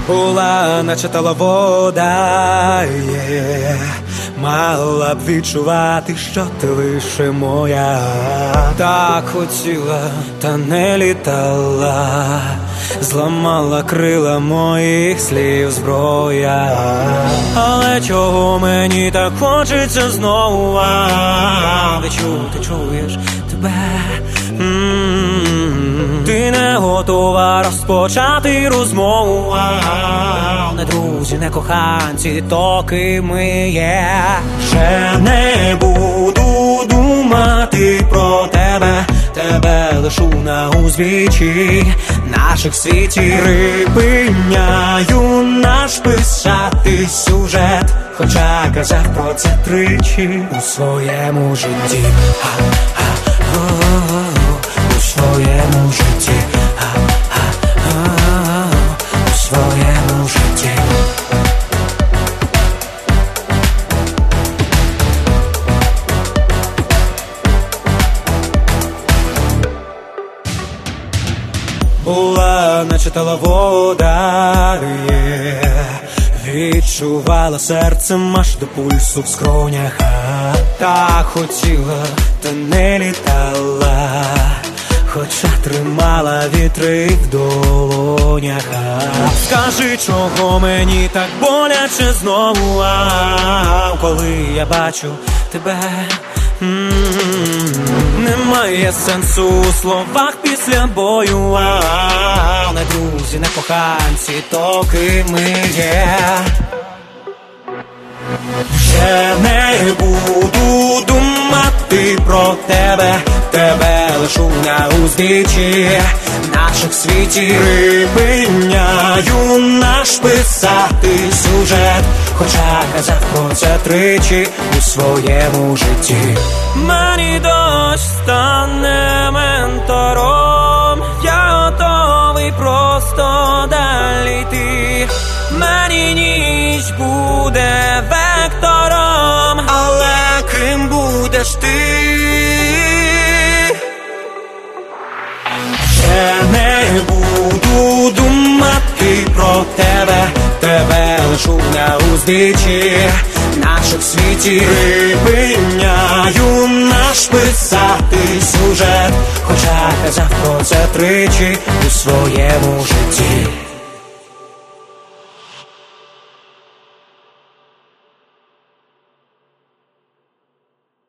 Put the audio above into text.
Була, наче тала вода, мала б відчувати, що ти лише моя. Так хотіла, та не літала, зламала крила моїх слів зброя. Але чого мені так хочеться знову відчути, чуєш тебе? Ти не готова розпочати розмову. Не друзі, не коханці, то ким ми є. Вже не буду думати про тебе, тебе лишу на узбіччі наших світів. Припиняю наш писати сюжет, хоча казав про це тричі у своєму житті. У своєму житті, у своєму житті. Була, наче тала вода, відчувала серцем аж до пульсу в скронях. Так хотіла, та не літала, хоча тримала вітри в долонях. Скажи, чого мені так боляче знову, коли я бачу тебе. Немає сенсу у словах після бою, не друзі, не коханці, то ким ми є. Вже не буду думати про тебе, тебе лишу на узбіччі наших світів. Припиняю наш писати сюжет, хоча казав про це тричі у своєму житті. Мені дощ стане ментором, я готовий просто далі йти. Мені ніч буде вектором, але ким будеш ти? Вже не буду думати про тебе, тебе лишу на узбіччі наших світів. Припиняю наш писати сюжет, хоча казав про це тричі у своєму житті.